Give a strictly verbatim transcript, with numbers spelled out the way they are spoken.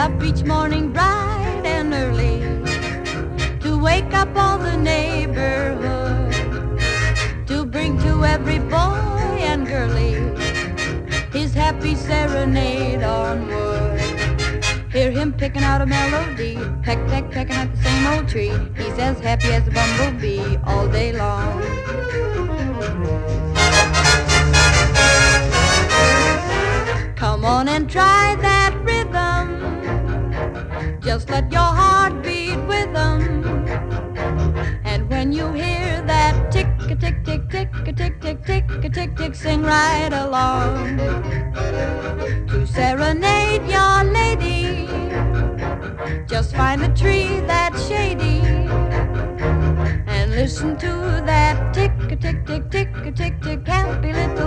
up each morning bright and early to wake up all the neighborhood, to bring to every boy and girlie his happy serenade on wood. Hear him picking out a melody, peck, peck, pecking at the same old tree. He's as happy as a bumblebee all day long. Come on and try that rhythm. Just let your heart beat with them. And when you hear that tick a tick tick tick a tick tick tick a tick tick, sing right along. To serenade your lady, just find a tree that's shady and listen to that tick a tick tick tick a tick tick happy little